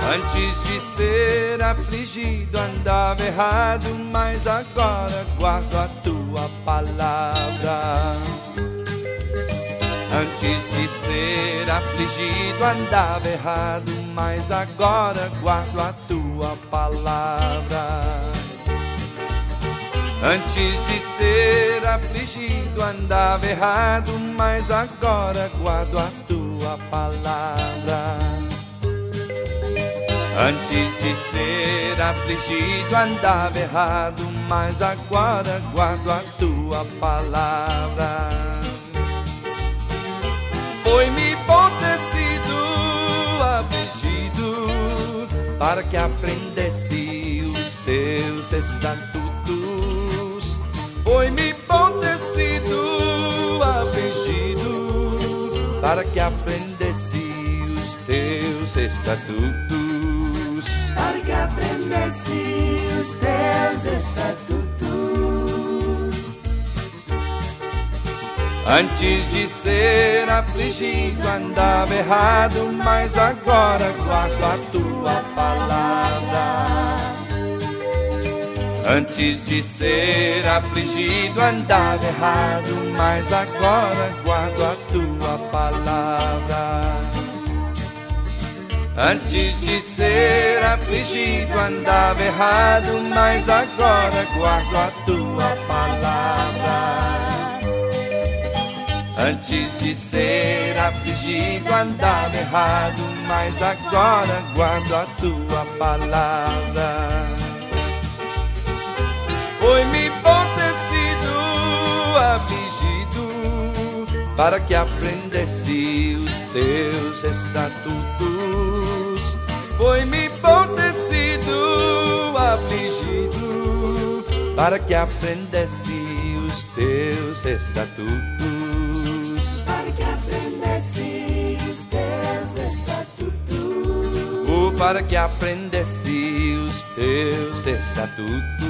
Antes de ser afligido andava errado, mas agora guardo a tua palavra. Antes de ser afligido andava errado, mas agora guardo a tua palavra. Antes de ser afligido andava errado, mas agora guardo a tua palavra. Antes de ser afligido andava errado, mas agora guardo a tua palavra. Foi-me bom ter sido afligido, para que aprendesse os teus estatutos. Foi-me bom ter sido afligido, para que aprendesse os teus estatutos. Para que aprendesse os teus estatutos. Antes de ser afligido andava errado, mas agora guardo a tua palavra. Antes de ser afligido andava errado, mas agora guardo a tua palavra. Antes de ser afligido andava errado, mas agora guardo a tua palavra. Antes de ser afligido andava errado, mas agora guardo a tua palavra. Foi-me bom ter sido afligido, para que aprendesse os teus estatutos. Foi-me bom ter sido afligido, para que aprendesse os teus estatutos. Para que aprendesse os teus estatutos. Para que aprendesse os teus estatutos.